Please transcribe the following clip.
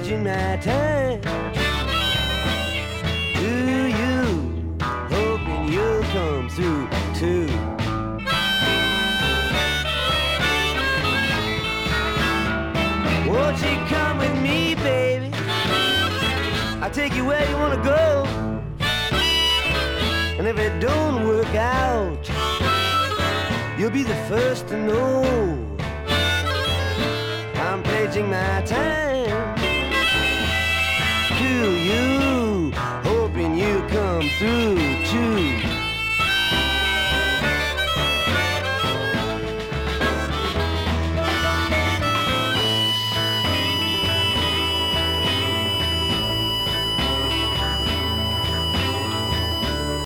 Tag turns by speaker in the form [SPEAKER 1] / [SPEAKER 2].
[SPEAKER 1] pledging my time to you, hoping you'll come through too. Won't you come with me, baby? I'll take you where you wanna go. And if it don't work out, you'll be the first to know. I'm pledging my time